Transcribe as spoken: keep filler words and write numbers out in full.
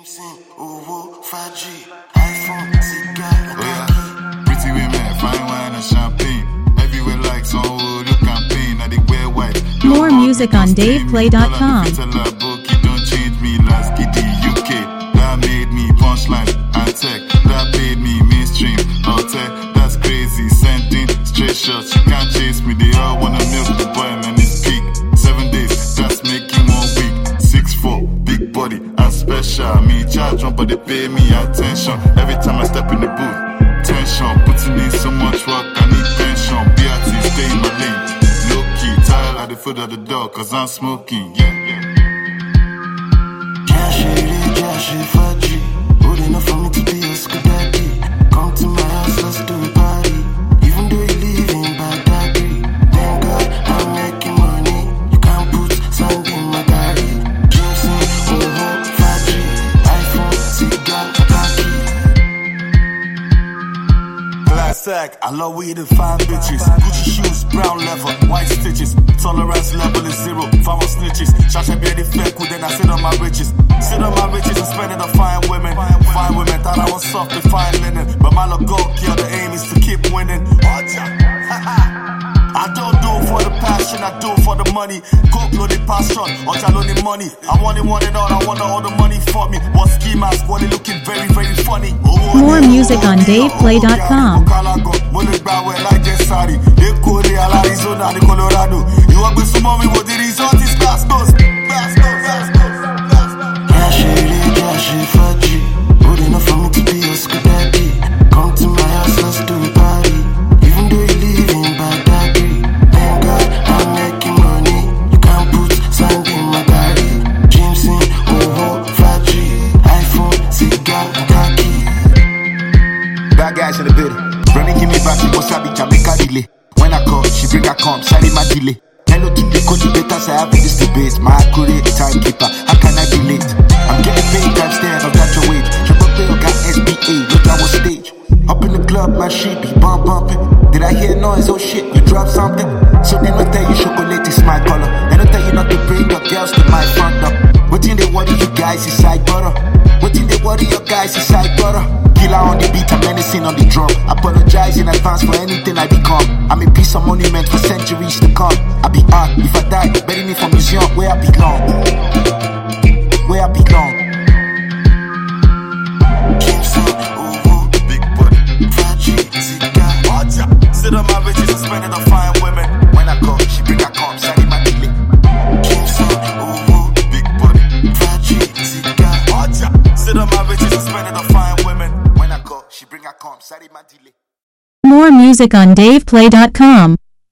Pretty women, fine wine and champagne. Everywhere like some old look campaign. I think wear white. More music on Dave Play dot com. Don't change me last giddy U K. That made me punchline and tech. That paid me mainstream. Hotel, that's crazy. Sending straight shots. You can't chase me. They all wanna milk the boy, man. It's peak. Seven days, that's making one week. Six four, big body and special. Me charge one, but they pay me attention. Every time I step in the booth, tension. Putting in so much work, I need pension. B R T, stay in my lane. Low key, tired at the foot of the door, cause I'm smoking. Yeah, yeah. Old enough for me to be a school daddy. Come to my house, let's do a party. Even though you live in Baghdad, thank God I'm making money. You can't put sand in my daddy. James in Oho, Faji, iPhone, cigar, khaki. Glass tag, I love weed and fine bitches. Gucci shoes, brown leather, white stitches. Tolerance level is zero, fam on snitches. Shasha be the fake, then I sit on my riches. Sit on my riches and spend it on fine women. Fine women thought I was soft and fine linen. But my look go, yeah, the aim is to keep winning. I don't do it for the passion, I do it for the money. Coke loaded passion, Ocha loaded money. I want it, want it all, I want all the money for me. What ski mask, what it looking very, very funny. More music on Dave Play dot com. You want to sumo me, what the result is last dose. Last dose, last dose, last dose. Cash it, cash it, Faji. Old enough for me to be a school daddy. Come to my house, let's do a party. Even though you live in Baghdad, thank God I'm making money. You can't put sand in my daddy. James in Oho, Faji, iPhone, cigar, khaki. Bad guys in the building. Running, give me back, wasabi, Jamaica delay. When I call, she bring her come, sorry my delay. Hello to the coach, better say I have this debate. My accurate timekeeper, how can I be late? I'm getting paid times ten of that your wage. Triple pay, got S B A, look at what stage. Up in the club, my shit be bump bumping. Did I hear noise? Oh shit, you drop something? So they not tell you chocolate is my color. They not tell you not to bring your girls to my front door. What in they worry you guys is side butter? What in they worry your guys is side butter? Killer on the beat, I'm menacing on the drum. Apologize in advance for anything I become. I'm a piece of monument for centuries to come. I be art, if I die, bury me for museum where I belong. Where I belong. Big body, Faji, cigar, Ocha. Sit on my riches and spend it on fine women. When I call, she bring her come, sorry my delay. Big body, Faji, cigar, Ocha. Sit on my riches and spend it on fine women. When I call, she bring her come, sorry my delay. More music on Dave Play dot com.